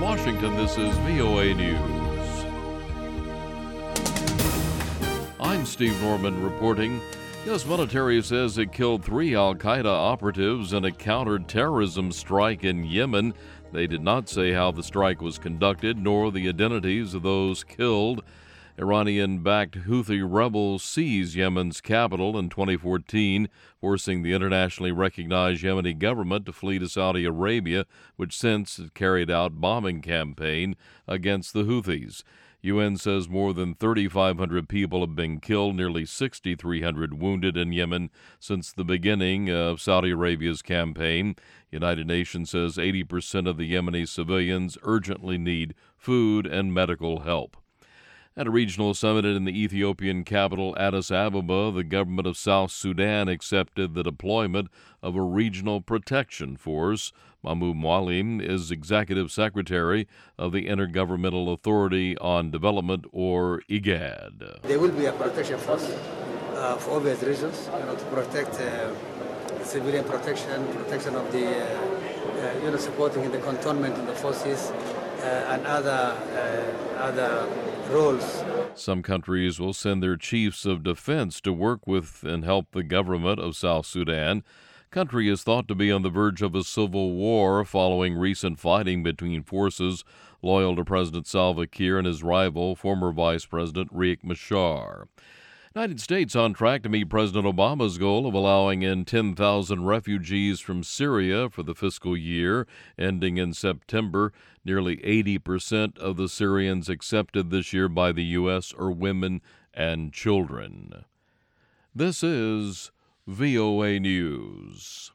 Washington, this is VOA News. I'm Steve Norman reporting. U.S. military says it killed 3 al-Qaeda operatives in a counter-terrorism strike in Yemen. They did not say how the strike was conducted, nor the identities of those killed. Iranian-backed Houthi rebels seized Yemen's capital in 2014, forcing the internationally recognized Yemeni government to flee to Saudi Arabia, which since had carried out bombing campaign against the Houthis. UN says more than 3,500 people have been killed, nearly 6,300 wounded in Yemen since the beginning of Saudi Arabia's campaign. United Nations says 80% of the Yemeni civilians urgently need food and medical help. At a regional summit in the Ethiopian capital Addis Ababa, the government of South Sudan accepted the deployment of a regional protection force. Mahmoud Mwalim is executive secretary of the Intergovernmental Authority on Development, or IGAD. There will be a protection force for obvious reasons, to protect civilian protection of the, supporting the cantonment in the forces and other roles. Some countries will send their chiefs of defense to work with and help the government of South Sudan. Country is thought to be on the verge of a civil war following recent fighting between forces loyal to President Salva Kiir and his rival, former Vice President Riek Machar. United States on track to meet President Obama's goal of allowing in 10,000 refugees from Syria for the fiscal year ending in September. Nearly 80% of the Syrians accepted this year by the U.S. are women and children. This is VOA News.